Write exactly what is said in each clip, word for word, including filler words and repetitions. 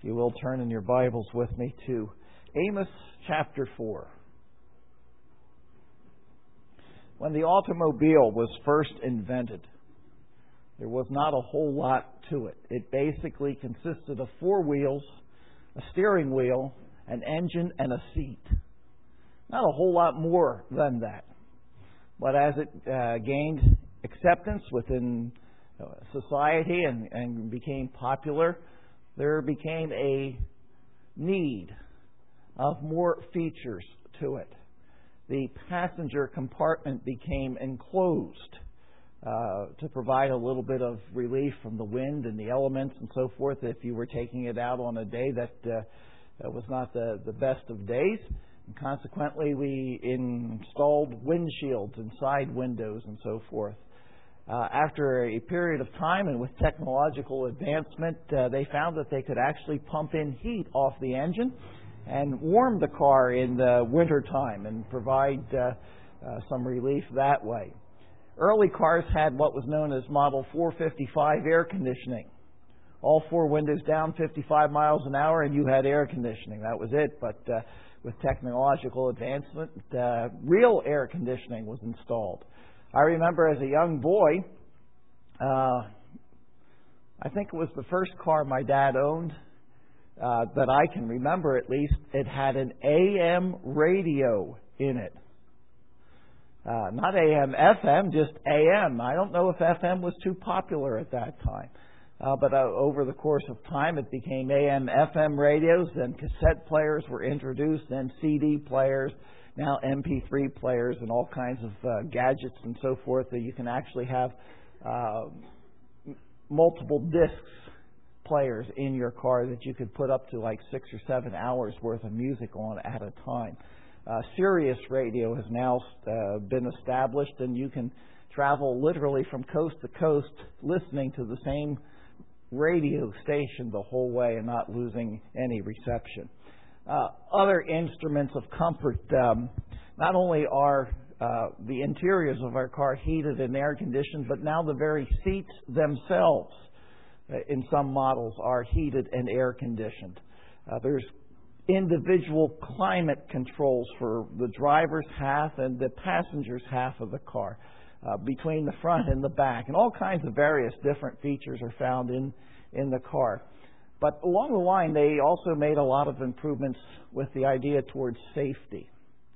If you will, turn in your Bibles with me to Amos chapter four. When the automobile was first invented, there was not a whole lot to it. It basically consisted of four wheels, a steering wheel, an engine, and a seat. Not a whole lot more than that. But as it uh, gained acceptance within uh, society and, and became popular, there became a need of more features to it. The passenger compartment became enclosed uh, to provide a little bit of relief from the wind and the elements and so forth if you were taking it out on a day that, uh, that was not the, the best of days. And consequently, we installed windshields and side windows and so forth. Uh, after a period of time and with technological advancement, uh, they found that they could actually pump in heat off the engine and warm the car in the wintertime and provide uh, uh, some relief that way. Early cars had what was known as Model four fifty-five air conditioning. All four windows down, fifty-five miles an hour, and you had air conditioning. That was it. But uh, with technological advancement, uh, real air conditioning was installed. I remember as a young boy, uh, I think it was the first car my dad owned, uh, that I can remember at least, it had an A M radio in it. Uh, not A M F M, just A M. I don't know if F M was too popular at that time. Uh, but uh, over the course of time, it became A M F M radios, then cassette players were introduced, then C D players, now M P three players and all kinds of uh, gadgets and so forth that you can actually have uh, multiple discs players in your car that you could put up to like six or seven hours worth of music on at a time. Uh, Sirius radio has now uh, been established, and you can travel literally from coast to coast listening to the same radio station the whole way and not losing any reception. Uh, other instruments of comfort, um, not only are uh, the interiors of our car heated and air conditioned, but now the very seats themselves uh, in some models are heated and air conditioned. Uh, there's individual climate controls for the driver's half and the passenger's half of the car, uh, between the front and the back, and all kinds of various different features are found in, in the car. But along the line, they also made a lot of improvements with the idea towards safety.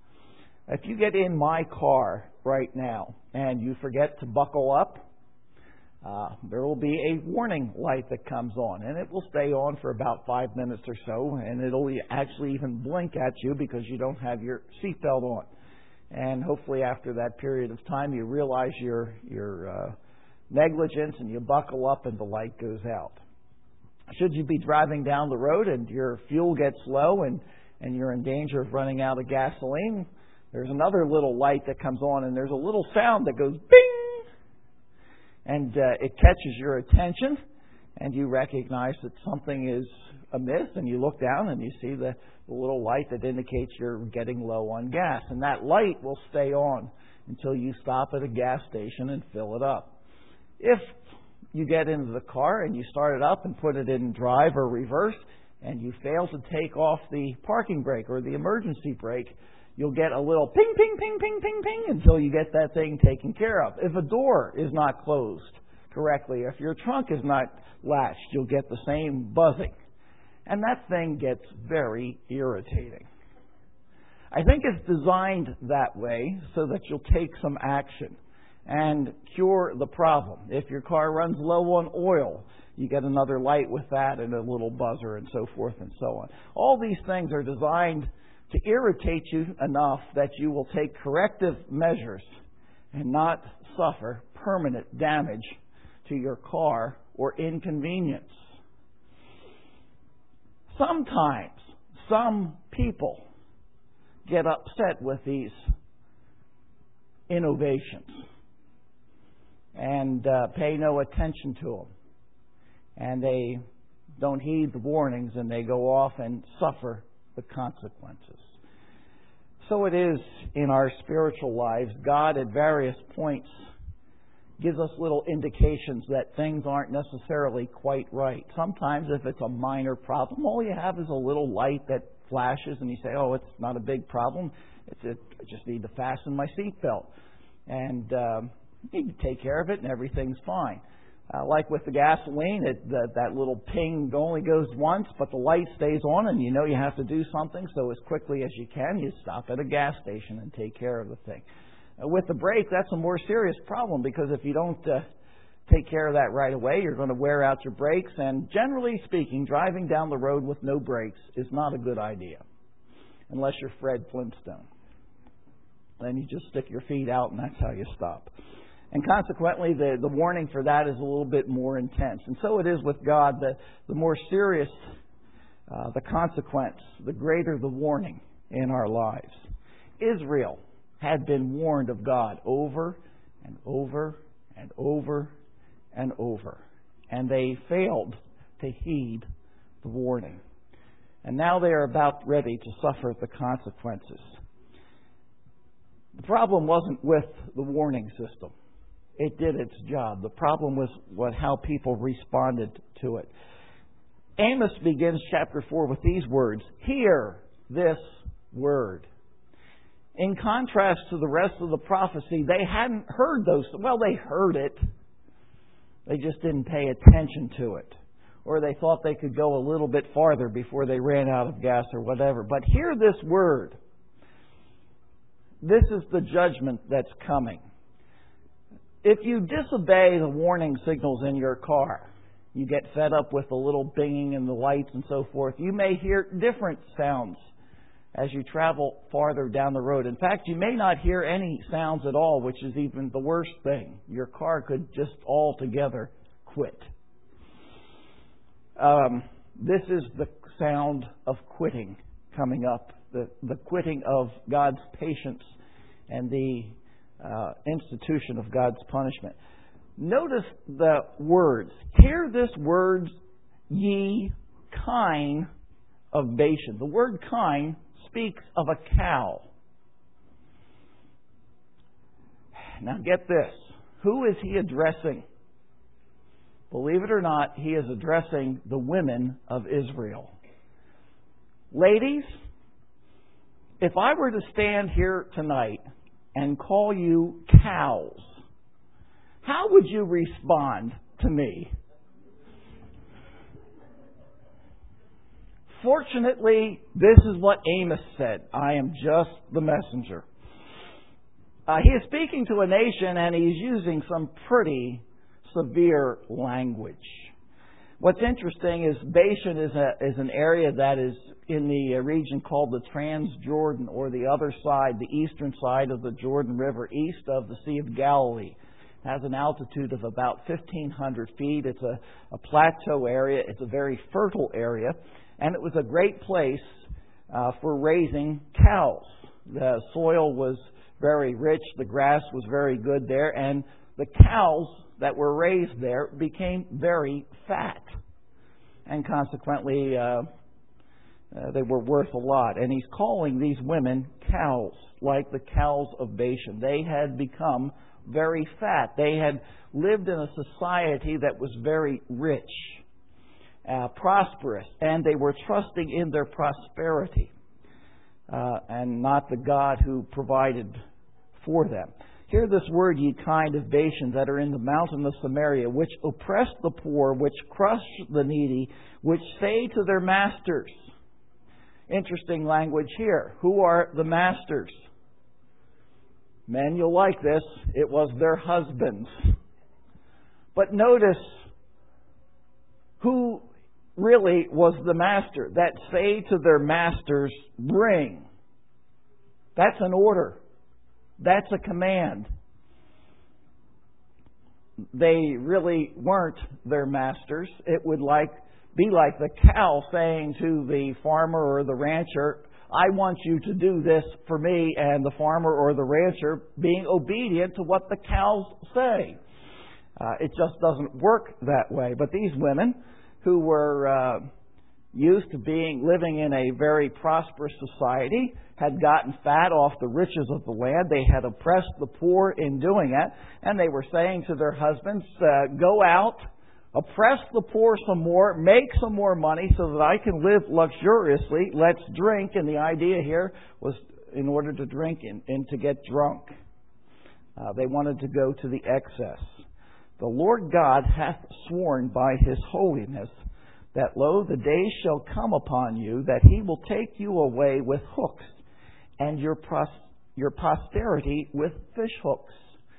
If you get in my car right now and you forget to buckle up, uh, there will be a warning light that comes on, and it will stay on for about five minutes or so, and it'll actually even blink at you because you don't have your seatbelt on. And hopefully after that period of time, you realize your, your uh, negligence and you buckle up and the light goes out. Should you be driving down the road and your fuel gets low and, and you're in danger of running out of gasoline, there's another little light that comes on and there's a little sound that goes bing! And uh, it catches your attention and you recognize that something is amiss, and you look down and you see the, the little light that indicates you're getting low on gas. And that light will stay on until you stop at a gas station and fill it up. If you get into the car and you start it up and put it in drive or reverse, and you fail to take off the parking brake or the emergency brake, you'll get a little ping, ping, ping, ping, ping, ping until you get that thing taken care of. If a door is not closed correctly, if your trunk is not latched, you'll get the same buzzing. And that thing gets very irritating. I think it's designed that way so that you'll take some action and cure the problem. If your car runs low on oil, you get another light with that and a little buzzer and so forth and so on. All these things are designed to irritate you enough that you will take corrective measures and not suffer permanent damage to your car or inconvenience. Sometimes some people get upset with these innovations and uh, pay no attention to them. And they don't heed the warnings and they go off and suffer the consequences. So it is in our spiritual lives. God at various points gives us little indications that things aren't necessarily quite right. Sometimes if it's a minor problem, all you have is a little light that flashes and you say, oh, it's not a big problem. It's a, I just need to fasten my seatbelt. And um, you need to take care of it and everything's fine. Uh, like with the gasoline, it, the, that little ping only goes once, but the light stays on and you know you have to do something. So as quickly as you can, you stop at a gas station and take care of the thing. Uh, with the brake, that's a more serious problem because if you don't uh, take care of that right away, you're going to wear out your brakes. And generally speaking, driving down the road with no brakes is not a good idea, unless you're Fred Flintstone. Then you just stick your feet out and that's how you stop. And consequently, the, the warning for that is a little bit more intense. And so it is with God. The, the more serious uh, the consequence, the greater the warning in our lives. Israel had been warned of God over and over and over and over. And they failed to heed the warning. And now they are about ready to suffer the consequences. The problem wasn't with the warning system. It did its job. The problem was what, how people responded to it. Amos begins chapter four with these words, "Hear this word." In contrast to the rest of the prophecy, they hadn't heard those. Well, they heard it. They just didn't pay attention to it. Or they thought they could go a little bit farther before they ran out of gas or whatever. But hear this word. This is the judgment that's coming. If you disobey the warning signals in your car, you get fed up with the little binging and the lights and so forth, you may hear different sounds as you travel farther down the road. In fact, you may not hear any sounds at all, which is even the worst thing. Your car could just altogether quit. Um, this is the sound of quitting coming up, the, the quitting of God's patience and the Uh, institution of God's punishment. Notice the words. Hear this word, ye kine of Bashan. The word kine speaks of a cow. Now get this. Who is he addressing? Believe it or not, he is addressing the women of Israel. Ladies, if I were to stand here tonight and call you cows, how would you respond to me? Fortunately, this is what Amos said. I am just the messenger. Uh, he is speaking to a nation and he's using some pretty severe language. What's interesting is Bashan is, a, is an area that is in the region called the Transjordan, or the other side, the eastern side of the Jordan River, east of the Sea of Galilee. It has an altitude of about fifteen hundred feet. It's a, a plateau area. It's a very fertile area. And it was a great place uh, for raising cows. The soil was very rich. The grass was very good there. And the cows that were raised there became very fat. And consequently, uh, uh, they were worth a lot. And he's calling these women cows, like the cows of Bashan. They had become very fat. They had lived in a society that was very rich, uh, prosperous, and they were trusting in their prosperity uh, and not the God who provided for them. Hear this word, ye kind of Bashan that are in the mountain of Samaria, which oppress the poor, which crush the needy, which say to their masters. Interesting language here. Who are the masters? Men, you'll like this. It was their husbands. But notice who really was the master. That say to their masters, bring. That's an order. That's a command. They really weren't their masters. It would like be like the cow saying to the farmer or the rancher, I want you to do this for me, and the farmer or the rancher being obedient to what the cows say. Uh, it just doesn't work that way. But these women who were, uh, used to being living in a very prosperous society, had gotten fat off the riches of the land. They had oppressed the poor in doing it, and they were saying to their husbands, uh, go out, oppress the poor some more, make some more money so that I can live luxuriously. Let's drink. And the idea here was in order to drink and, and to get drunk. Uh, they wanted to go to the excess. The Lord God hath sworn by His holiness that, lo, the days shall come upon you that He will take you away with hooks, and your pros- your posterity with fish hooks.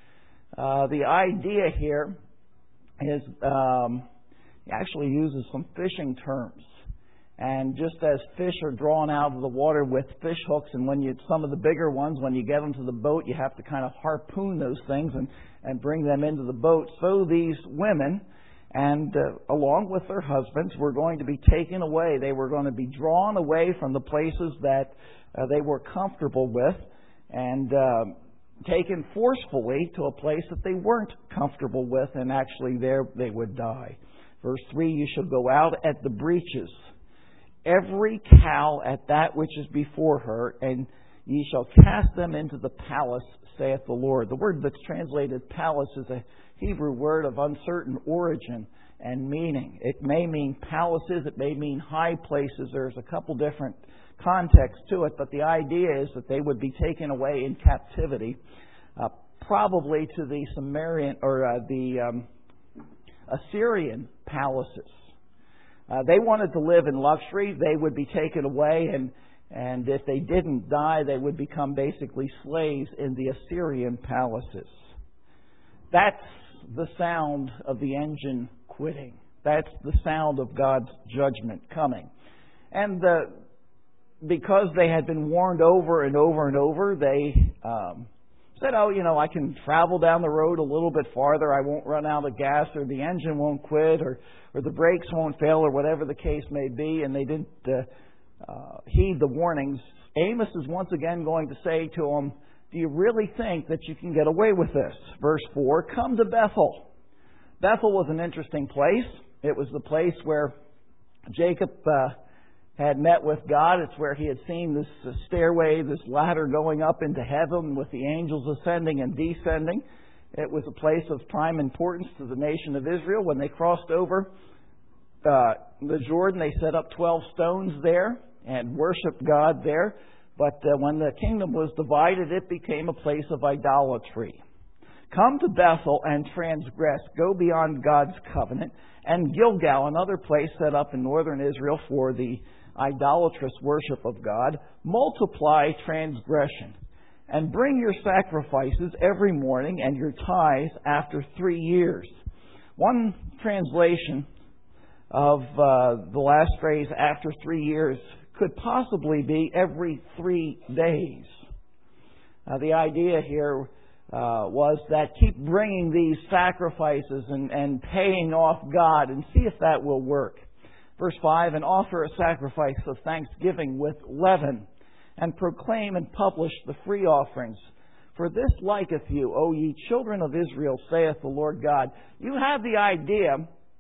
Uh, the idea here is um, he actually uses some fishing terms. And just as fish are drawn out of the water with fish hooks, and when you some of the bigger ones, when you get them to the boat, you have to kind of harpoon those things and, and bring them into the boat. So these women, and uh, along with their husbands, were going to be taken away. They were going to be drawn away from the places that uh, they were comfortable with, and uh, taken forcefully to a place that they weren't comfortable with, and actually there they would die. Verse three, you shall go out at the breaches, every cow at that which is before her, and ye shall cast them into the palace, saith the Lord. The word that's translated palace is a Hebrew word of uncertain origin and meaning. It may mean palaces, it may mean high places. There's a couple different contexts to it, but the idea is that they would be taken away in captivity, uh, probably to the Sumerian or uh, the um, Assyrian palaces. Uh, they wanted to live in luxury. They would be taken away, and and if they didn't die, they would become basically slaves in the Assyrian palaces. That's the sound of the engine quitting. That's the sound of God's judgment coming. And the, because they had been warned over and over and over, they um, said, oh, you know, I can travel down the road a little bit farther. I won't run out of gas, or the engine won't quit, or, or the brakes won't fail, or whatever the case may be. And they didn't uh, uh, heed the warnings. Amos is once again going to say to them, do you really think that you can get away with this? Verse four, come to Bethel. Bethel was an interesting place. It was the place where Jacob uh, had met with God. It's where he had seen this stairway, this ladder going up into heaven with the angels ascending and descending. It was a place of prime importance to the nation of Israel. When they crossed over uh, the Jordan, they set up twelve stones there and worshiped God there. But uh, when the kingdom was divided, it became a place of idolatry. Come to Bethel and transgress. Go beyond God's covenant. And Gilgal, another place set up in northern Israel for the idolatrous worship of God. Multiply transgression. And bring your sacrifices every morning and your tithes after three years. One translation of uh, the last phrase, after three years, could possibly be every three days. Uh, the idea here uh, was that keep bringing these sacrifices and, and paying off God and see if that will work. Verse five, and offer a sacrifice of thanksgiving with leaven, and proclaim and publish the free offerings. For this liketh you, O ye children of Israel, saith the Lord God. You have the idea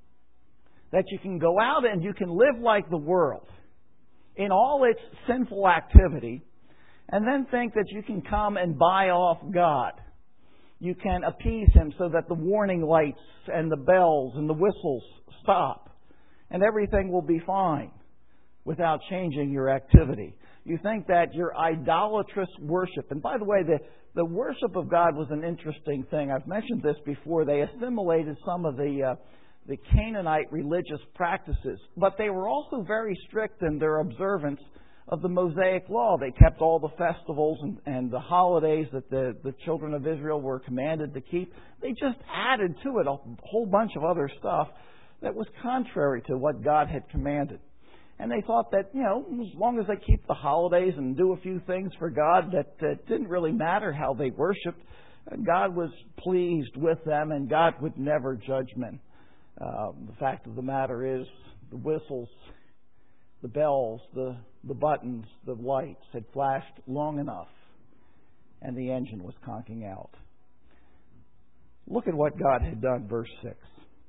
that you can go out and you can live like the world in all its sinful activity, and then think that you can come and buy off God. You can appease Him so that the warning lights and the bells and the whistles stop, and everything will be fine without changing your activity. You think that your idolatrous worship, and by the way, the, the worship of God was an interesting thing. I've mentioned this before. They assimilated some of the uh, the Canaanite religious practices, but they were also very strict in their observance of the Mosaic Law. They kept all the festivals and, and the holidays that the, the children of Israel were commanded to keep. They just added to it a whole bunch of other stuff that was contrary to what God had commanded. And they thought that, you know, as long as they keep the holidays and do a few things for God, that uh, it didn't really matter how they worshipped. God was pleased with them, and God would never judge men. Uh, the fact of the matter is, the whistles, the bells, the, the buttons, the lights had flashed long enough, and the engine was conking out. Look at what God had done, verse six.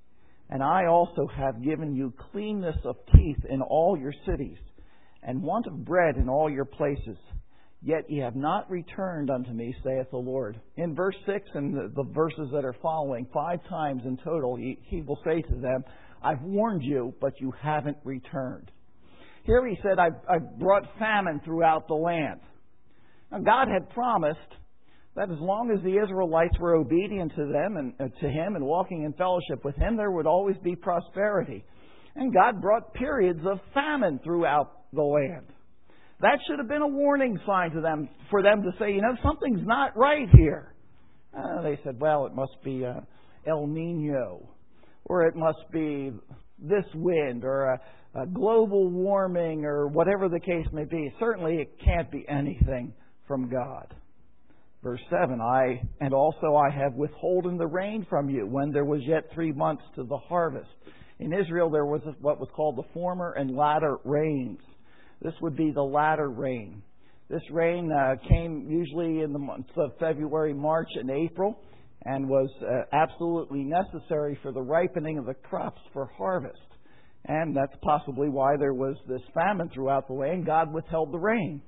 And I also have given you cleanness of teeth in all your cities, and want of bread in all your places. Yet ye have not returned unto me, saith the Lord. In verse six and the, the verses that are following, five times in total, he, he will say to them, I've warned you, but you haven't returned. Here he said, I've, I've brought famine throughout the land. Now God had promised that as long as the Israelites were obedient to them and uh, to Him and walking in fellowship with Him, there would always be prosperity. And God brought periods of famine throughout the land. That should have been a warning sign to them, for them to say, you know, something's not right here. Uh, they said, well, it must be uh, El Nino, or it must be this wind, or a, a global warming, or whatever the case may be. Certainly it can't be anything from God. Verse seven, I and also I have withholden the rain from you when there was yet three months to the harvest. In Israel there was what was called the former and latter rains. This would be the latter rain. This rain uh, came usually in the months of February, March, and April, and was uh, absolutely necessary for the ripening of the crops for harvest. And that's possibly why there was this famine throughout the land. God withheld the rain.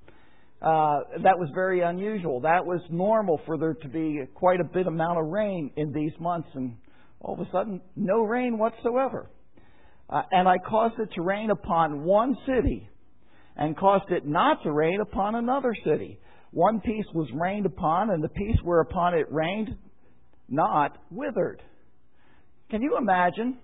Uh, that was very unusual. That was normal for there to be quite a bit amount of rain in these months, and all of a sudden, no rain whatsoever. Uh, and I caused it to rain upon one city, and caused it not to rain upon another city. One piece was rained upon, and the piece whereupon it rained not withered. Can you imagine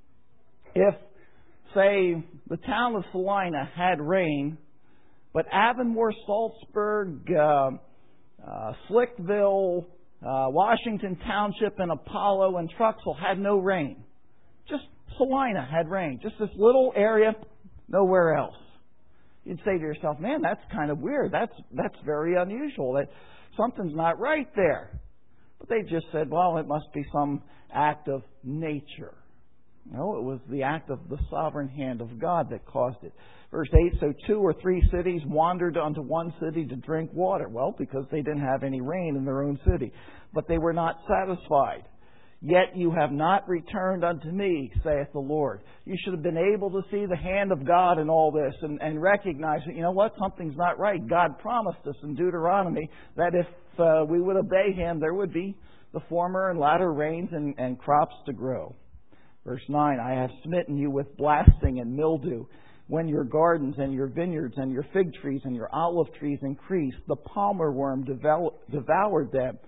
if, say, the town of Salina had rain, but Avonmore, Salzburg, uh, uh, Slickville, uh, Washington Township, and Apollo and Truxell had no rain? Just Salina had rain. Just this little area, nowhere else. You'd say to yourself, man, that's kind of weird. That's that's very unusual. That something's not right there. But they just said, well, it must be some act of nature. No, it was the act of the sovereign hand of God that caused it. Verse eight, so two or three cities wandered unto one city to drink water. Well, because they didn't have any rain in their own city. But they were not satisfied. Yet you have not returned unto me, saith the Lord. You should have been able to see the hand of God in all this and, and recognize that, you know what, something's not right. God promised us in Deuteronomy that if uh, we would obey Him, there would be the former and latter rains and, and crops to grow. Verse nine, I have smitten you with blasting and mildew. When your gardens and your vineyards and your fig trees and your olive trees increased, the palmer worm devoured them.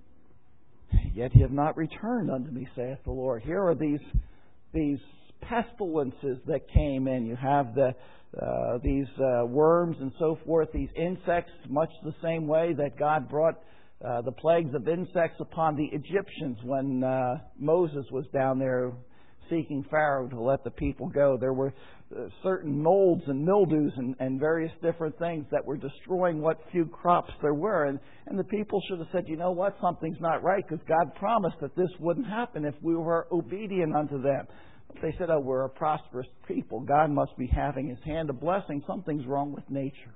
Yet ye have not returned unto me, saith the Lord. Here are these these pestilences that came in. You have the uh, these uh, worms and so forth, these insects, much the same way that God brought uh, the plagues of insects upon the Egyptians when uh, Moses was down there seeking Pharaoh to let the people go. There were uh, certain molds and mildews and, and various different things that were destroying what few crops there were. And, and the people should have said, you know what, something's not right, because God promised that this wouldn't happen if we were obedient unto them. But they said, oh, we're a prosperous people. God must be having His hand of blessing. Something's wrong with nature.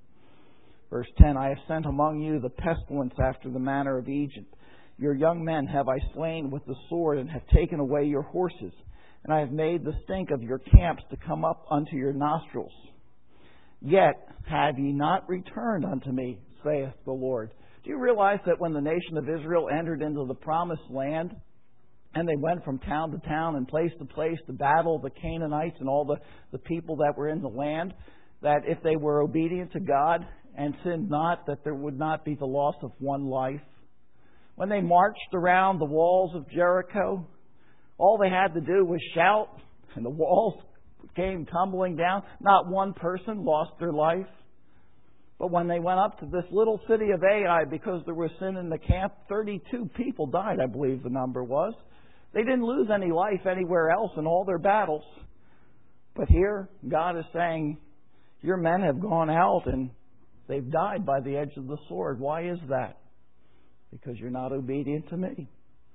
Verse ten, I have sent among you the pestilence after the manner of Egypt. Your young men have I slain with the sword, and have taken away your horses. And I have made the stink of your camps to come up unto your nostrils. Yet have ye not returned unto me, saith the Lord. Do you realize that when the nation of Israel entered into the promised land, and they went from town to town and place to place to battle the Canaanites and all the, the people that were in the land, that if they were obedient to God and sinned not, that there would not be the loss of one life? When they marched around the walls of Jericho, all they had to do was shout, and the walls came tumbling down. Not one person lost their life. But when they went up to this little city of Ai, because there was sin in the camp, thirty-two people died, I believe the number was. They didn't lose any life anywhere else in all their battles. But here, God is saying, your men have gone out and they've died by the edge of the sword. Why is that? Because you're not obedient to me.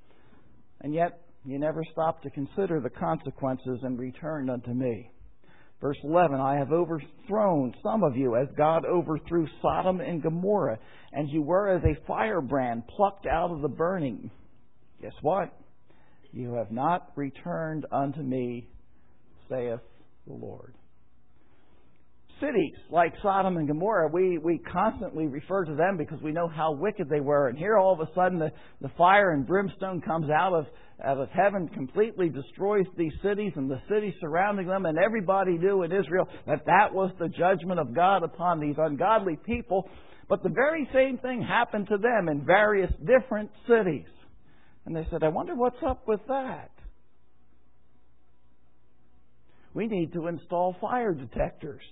And yet, you never stop to consider the consequences and returned unto me. Verse eleven, I have overthrown some of you as God overthrew Sodom and Gomorrah, and you were as a firebrand plucked out of the burning. Guess what? you have not returned unto me, saith the Lord. Cities like Sodom and Gomorrah, we, we constantly refer to them because we know how wicked they were. And here all of a sudden the, the fire and brimstone comes out of, out of heaven, completely destroys these cities and the cities surrounding them. And everybody knew in Israel that that was the judgment of God upon these ungodly people. But the very same thing happened to them in various different cities. And they said, I wonder what's up with that. We need to install fire detectors.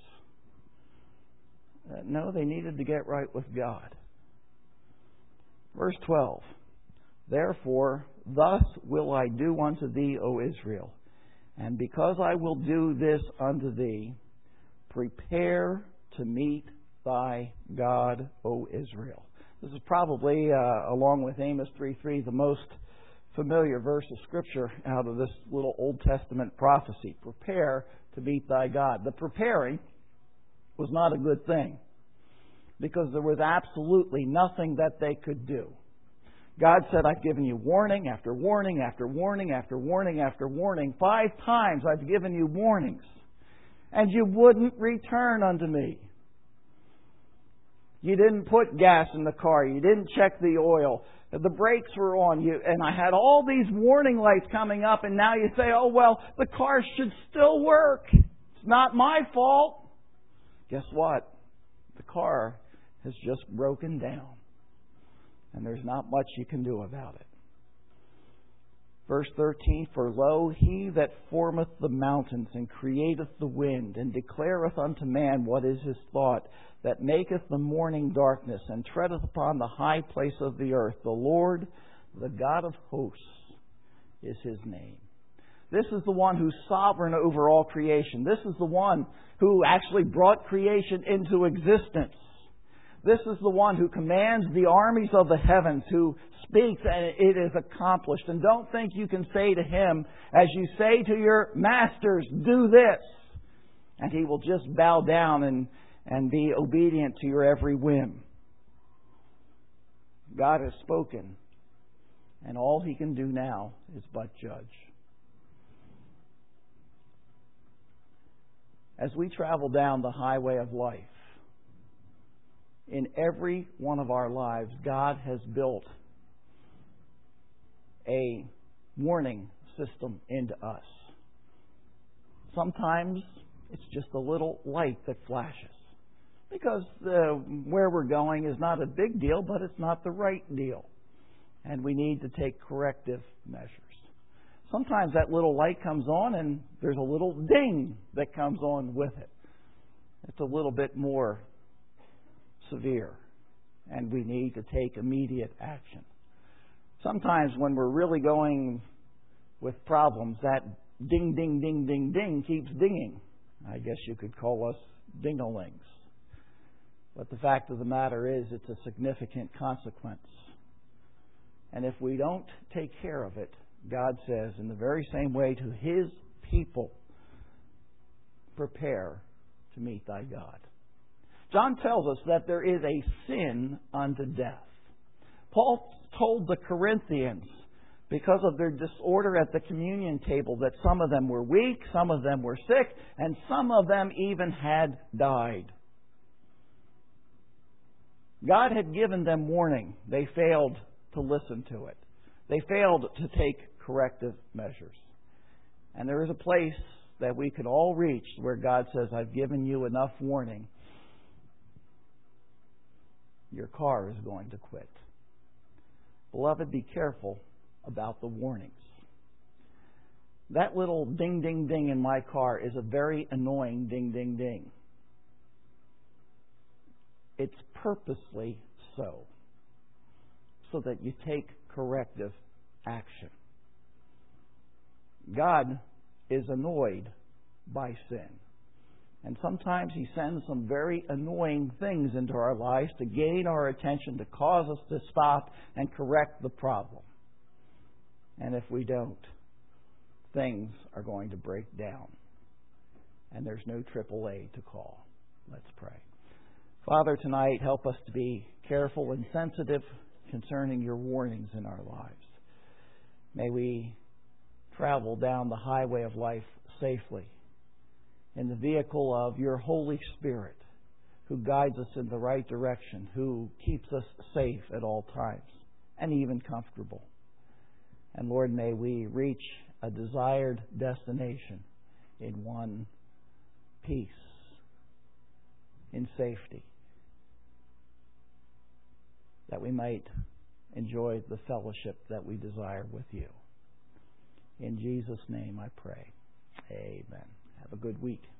Uh, no, they needed to get right with God. Verse twelve. Therefore, thus will I do unto thee, O Israel. And because I will do this unto thee, prepare to meet thy God, O Israel. This is probably, uh, along with Amos three three, the most familiar verse of Scripture out of this little Old Testament prophecy. Prepare to meet thy God. The preparing was not a good thing because there was absolutely nothing that they could do. God said, I've given you warning after warning after warning after warning after warning. Five times I've given you warnings, and you wouldn't return unto me. You didn't put gas in the car. You didn't check the oil. The brakes were on you. And I had all these warning lights coming up, and now you say, oh, well, the car should still work. It's not my fault. Guess what? The car has just broken down, and there's not much you can do about it. Verse thirteen, For lo, he that formeth the mountains, and createth the wind, and declareth unto man what is his thought, that maketh the morning darkness, and treadeth upon the high place of the earth, the Lord, the God of hosts, is his name. This is the one who's sovereign over all creation. This is the one who actually brought creation into existence. This is the one who commands the armies of the heavens, who speaks and it is accomplished. And don't think you can say to him, as you say to your masters, do this, and he will just bow down and, and be obedient to your every whim. God has spoken, and all he can do now is but judge. As we travel down the highway of life, in every one of our lives, God has built a warning system into us. Sometimes it's just a little light that flashes, because uh, where we're going is not a big deal, but it's not the right deal, and we need to take corrective measures. Sometimes that little light comes on and there's a little ding that comes on with it. It's a little bit more severe, and we need to take immediate action. Sometimes when we're really going with problems, that ding, ding, ding, ding, ding keeps dinging. I guess you could call us ding-a-lings. But the fact of the matter is, it's a significant consequence. And if we don't take care of it, God says, in the very same way to His people, prepare to meet thy God. John tells us that there is a sin unto death. Paul told the Corinthians, because of their disorder at the communion table, that some of them were weak, some of them were sick, and some of them even had died. God had given them warning. They failed to listen to it. They failed to take corrective measures. And there is a place that we can all reach where God says, I've given you enough warning. Your car is going to quit. Beloved, be careful about the warnings. That little ding, ding, ding in my car is a very annoying ding, ding, ding. It's purposely so, so that you take corrective action. God is annoyed by sin. And sometimes He sends some very annoying things into our lives to gain our attention, to cause us to stop and correct the problem. And if we don't, things are going to break down. And there's no triple A to call. Let's pray. Father, tonight, help us to be careful and sensitive concerning your warnings in our lives. May we travel down the highway of life safely in the vehicle of your Holy Spirit, who guides us in the right direction, who keeps us safe at all times and even comfortable. And Lord, may we reach a desired destination in one peace, in safety, that we might enjoy the fellowship that we desire with you. In Jesus' name I pray. Amen. Have a good week.